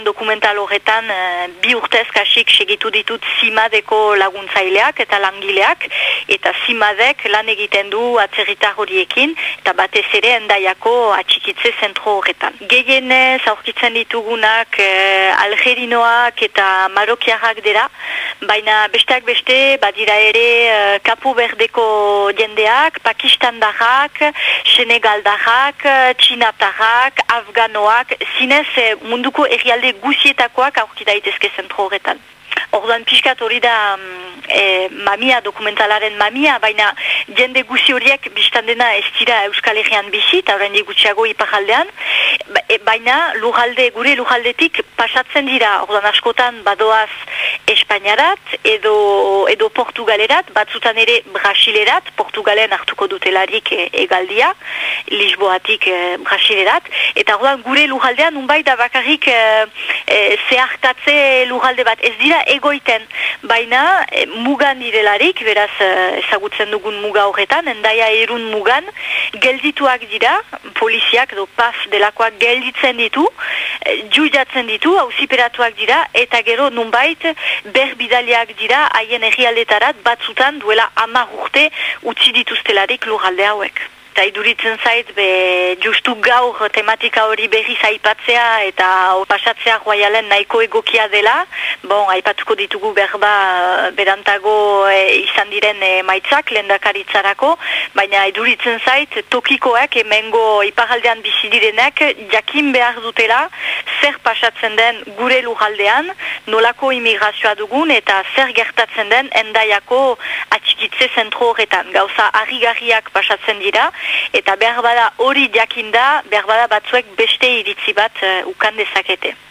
Dokumental horretan bi urtez kasik segitu ditut Zimadeko laguntzaileak eta langileak, eta Zimadek lan egiten du atzerritar horiekin, eta batez ere Hendaiako atxikitze zentro horretan. Gehienez aurkitzen ditugunak algerinoak eta marokiarrak dira, baina besteak beste badira ere Kapo Berdeko jendeak, Pakistandarrak, Senegaldarrak, Txinatarrak, Afganoak, zinez munduko herrialde guzietakoak aurki daitezke zentro horretan. Orduan pixkat hori da mamia, dokumentalaren mamia, baina jende guzi horiek biztan dena ez dira Euskal Herrian bizi, eta horrendi gutxiago iparaldean, baina gure lujaldetik pasatzen dira, orduan askotan badoaz Espainiarat edo Portugalerat, batzutan ere Brasilerat, Portugalen hartuko dutelarik egaldia, Lisboatik Brasilerat, eta orduan gure lujaldean unbai da bakarrik zeharkatze lujalde bat ez dira egoiten, baina mugan direlarik, beraz ezagutzen dugun muga horretan, Hendaia Irun mugan, geldituak dira, poliziak edo PAF delakoak gelditzen ditu, juidatzen ditu, auziperatuak dira, eta gero nunbait berbidaliak dira haien herrialdetarat batzutan duela 10 urte utzi dituztelarik lurralde hauek. Eta iduritzen zait, justu gaur tematika hori berriz aipatzea eta pasatzea royalen nahiko egokia dela. Aipatuko ditugu berantago izan diren maitzak lehendakaritzarako, baina iduritzen zait tokikoak hemengo iparaldean bizi direnak jakin behar dutela zer pasatzen den gure lurraldean, nolako imigrazioa dugun eta zer gertatzen den Hendaiako atxikitze zentro horretan. Gauza harrigarriak pasatzen dira, eta behar bada hori jakinda, behar bada batzuek beste iritzi bat ukan dezakete.